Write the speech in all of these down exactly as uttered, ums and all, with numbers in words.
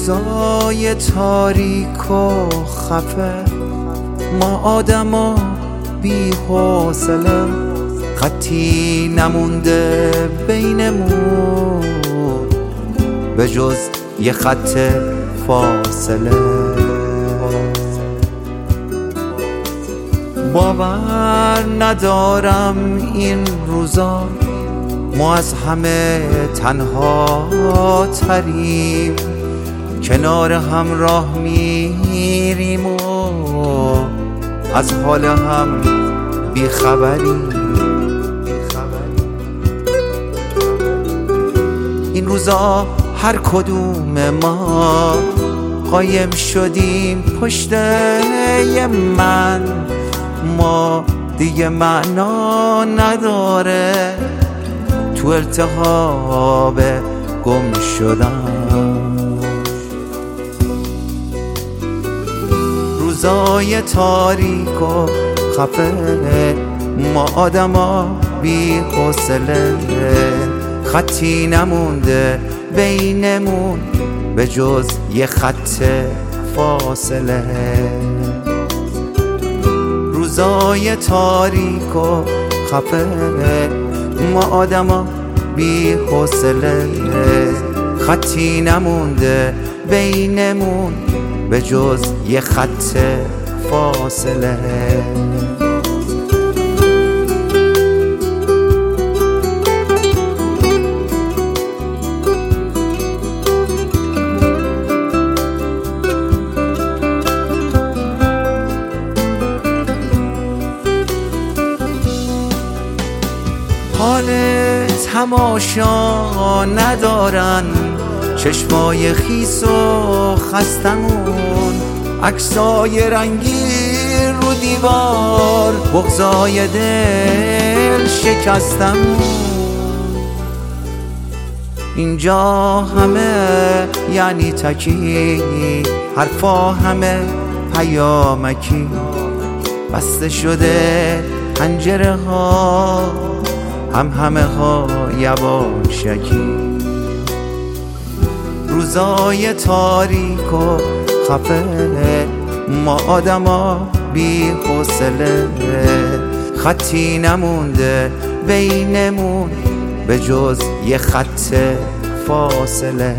روزای تاریک و خفه، ما آدما بی حوصله، خطی نمونده بینمون به جز یه خط فاصله. باور ندارم این روزا ما از همه تنها تریم، کنار هم راه میریم و از حال هم بیخبریم. این روزا هر کدوم ما قایم شدیم پشت یه من، ما دیگه معنا نداره تو التهاب گم شدن. روزای تاریک و خفه، ما آدما بی حوصله، خطی نمونده بینمون به جز یه خط فاصله. روزای تاریک و خفه، ما آدما بی حوصله، خطی نمونده بینمون به جز یه خط فاصله. حال تماشا ندارن چشمای خیس و خستمون، عکسای رنگی رو دیوار، بغضای دل شکستمون. اینجا همه یعنی تکی، حرفا همه پیامکی، بسته شده پنجره ها، هم همه ها یواشکی. روزای تاریک و خفه، ما آدما بی حوصله، خطی نمونده بینمون به جز یه خط فاصله.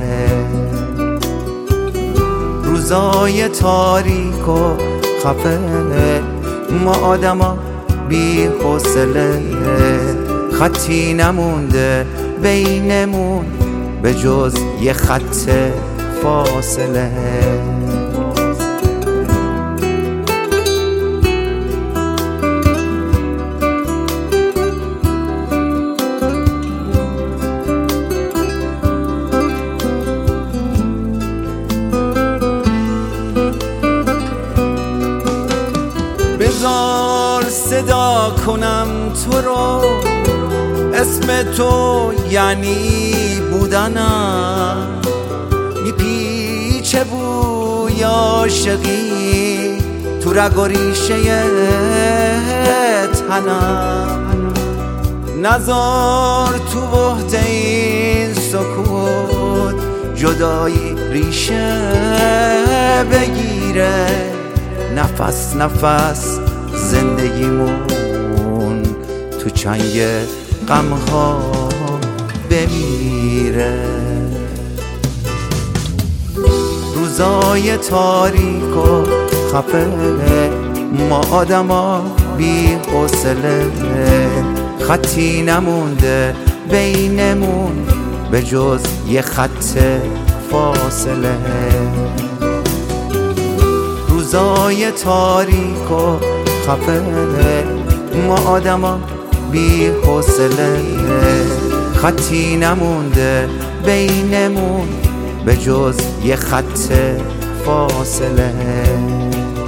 روزای تاریک و خفه، ما آدما بی حوصله، خطی نمونده بینمون به جز یه خط فاصله. بذار صدا کنم تو رو، اسم تو یعنی بودنم، میپیچه بوی عاشقی تو رگ و ریشه تنم. نزار تو وحده این سکوت جدایی ریشه بگیره، نفس نفس زندگیمون تو چنگ غمها بمیره. روزای تاریک و خفه، ما آدما بی حوصله، خطی نمونده بینمون به جز یه خط فاصله. روزای تاریک و خفه، ما آدما بی حوصله، خطی نمونده بینمون به جز یه خط فاصله.